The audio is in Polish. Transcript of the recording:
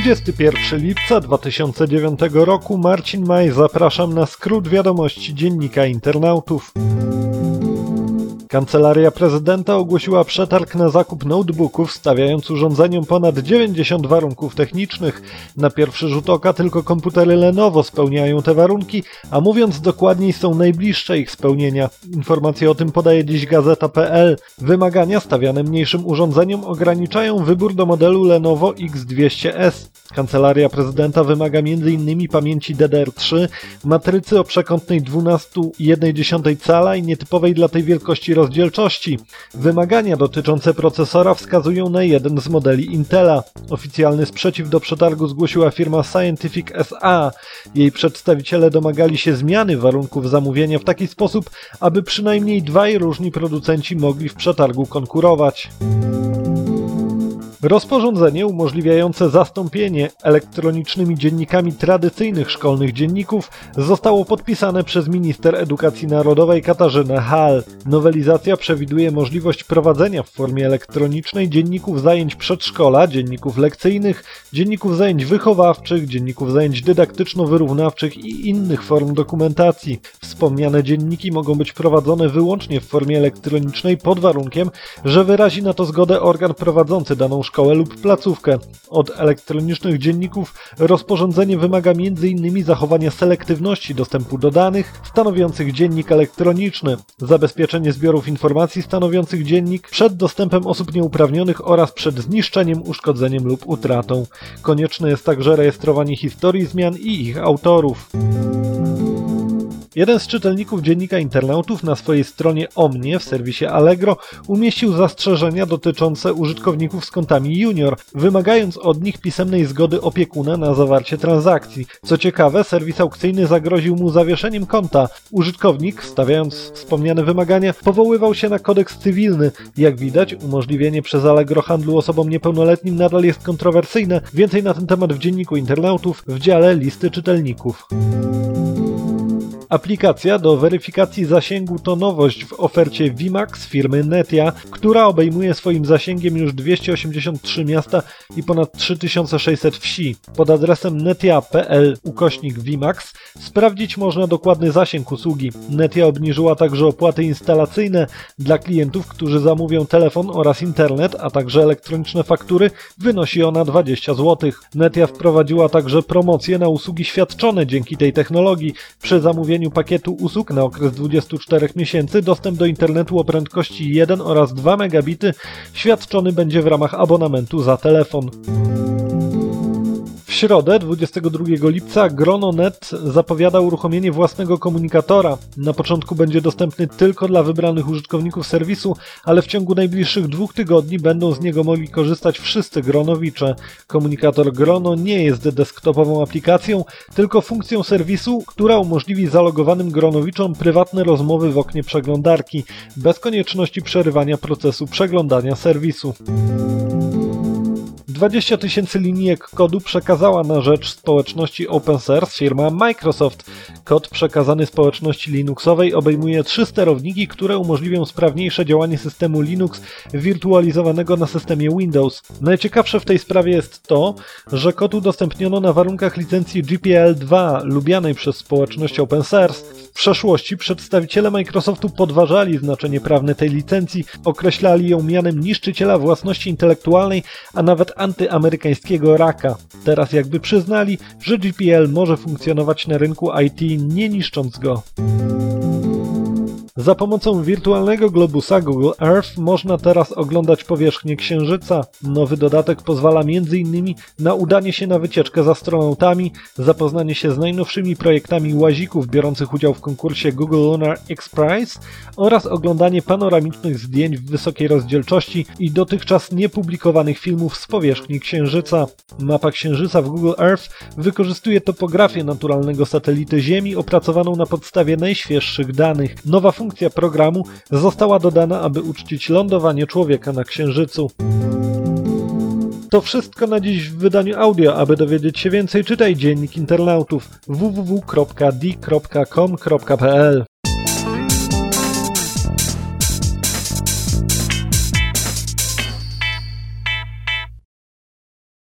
21 lipca 2009 roku, Marcin Maj, zapraszam na skrót wiadomości Dziennika Internautów. Kancelaria Prezydenta ogłosiła przetarg na zakup notebooków, stawiając urządzeniom ponad 90 warunków technicznych. Na pierwszy rzut oka tylko komputery Lenovo spełniają te warunki, a mówiąc dokładniej, są najbliższe ich spełnienia. Informacje o tym podaje dziś Gazeta.pl. Wymagania stawiane mniejszym urządzeniom ograniczają wybór do modelu Lenovo X200S. Kancelaria Prezydenta wymaga m.in. pamięci DDR3, matrycy o przekątnej 12,1 cala i nietypowej dla tej wielkości rozdzielczości. Wymagania dotyczące procesora wskazują na jeden z modeli Intela. Oficjalny sprzeciw do przetargu zgłosiła firma Scientific SA. Jej przedstawiciele domagali się zmiany warunków zamówienia w taki sposób, aby przynajmniej dwaj różni producenci mogli w przetargu konkurować. Rozporządzenie umożliwiające zastąpienie elektronicznymi dziennikami tradycyjnych szkolnych dzienników zostało podpisane przez minister edukacji narodowej Katarzynę Hall. Nowelizacja przewiduje możliwość prowadzenia w formie elektronicznej dzienników zajęć przedszkola, dzienników lekcyjnych, dzienników zajęć wychowawczych, dzienników zajęć dydaktyczno-wyrównawczych i innych form dokumentacji. Wspomniane dzienniki mogą być prowadzone wyłącznie w formie elektronicznej pod warunkiem, że wyrazi na to zgodę organ prowadzący daną szkołę lub placówkę. Od elektronicznych dzienników rozporządzenie wymaga m.in. zachowania selektywności dostępu do danych stanowiących dziennik elektroniczny, zabezpieczenie zbiorów informacji stanowiących dziennik przed dostępem osób nieuprawnionych oraz przed zniszczeniem, uszkodzeniem lub utratą. Konieczne jest także rejestrowanie historii zmian i ich autorów. Jeden z czytelników Dziennika Internautów na swojej stronie o mnie w serwisie Allegro umieścił zastrzeżenia dotyczące użytkowników z kontami junior, wymagając od nich pisemnej zgody opiekuna na zawarcie transakcji. Co ciekawe, serwis aukcyjny zagroził mu zawieszeniem konta. Użytkownik, stawiając wspomniane wymagania, powoływał się na kodeks cywilny. Jak widać, umożliwienie przez Allegro handlu osobom niepełnoletnim nadal jest kontrowersyjne. Więcej na ten temat w Dzienniku Internautów w dziale Listy czytelników. Aplikacja do weryfikacji zasięgu to nowość w ofercie VMAX firmy Netia, która obejmuje swoim zasięgiem już 283 miasta i ponad 3600 wsi. Pod adresem netia.pl/VMAX sprawdzić można dokładny zasięg usługi. Netia obniżyła także opłaty instalacyjne dla klientów, którzy zamówią telefon oraz internet, a także elektroniczne faktury. Wynosi ona 20 zł. Netia wprowadziła także promocje na usługi świadczone dzięki tej technologii. Przy zamówieniu pakietu usług na okres 24 miesięcy dostęp do internetu o prędkości 1 oraz 2 megabity świadczony będzie w ramach abonamentu za telefon. W środę, 22 lipca, Grono.net zapowiada uruchomienie własnego komunikatora. Na początku będzie dostępny tylko dla wybranych użytkowników serwisu, ale w ciągu najbliższych 2 tygodni będą z niego mogli korzystać wszyscy gronowicze. Komunikator Grono nie jest desktopową aplikacją, tylko funkcją serwisu, która umożliwi zalogowanym gronowiczom prywatne rozmowy w oknie przeglądarki, bez konieczności przerywania procesu przeglądania serwisu. 20 000 linijek kodu przekazała na rzecz społeczności open source firma Microsoft. Kod przekazany społeczności Linuxowej obejmuje 3 sterowniki, które umożliwią sprawniejsze działanie systemu Linux wirtualizowanego na systemie Windows. Najciekawsze w tej sprawie jest to, że kod udostępniono na warunkach licencji GPL2 lubianej przez społeczność open source. W przeszłości przedstawiciele Microsoftu podważali znaczenie prawne tej licencji, określali ją mianem niszczyciela własności intelektualnej, a nawet antyamerykańskiego raka. Teraz jakby przyznali, że GPL może funkcjonować na rynku IT, nie niszcząc go. Za pomocą wirtualnego globusa Google Earth można teraz oglądać powierzchnię Księżyca. Nowy dodatek pozwala m.in. na udanie się na wycieczkę z astronautami, zapoznanie się z najnowszymi projektami łazików biorących udział w konkursie Google Lunar X Prize oraz oglądanie panoramicznych zdjęć w wysokiej rozdzielczości i dotychczas niepublikowanych filmów z powierzchni Księżyca. Mapa Księżyca w Google Earth wykorzystuje topografię naturalnego satelity Ziemi opracowaną na podstawie najświeższych danych. Nowa funkcja programu została dodana, aby uczcić lądowanie człowieka na Księżycu. To wszystko na dziś w wydaniu audio. Aby dowiedzieć się więcej, czytaj Dziennik Internautów www.di.com.pl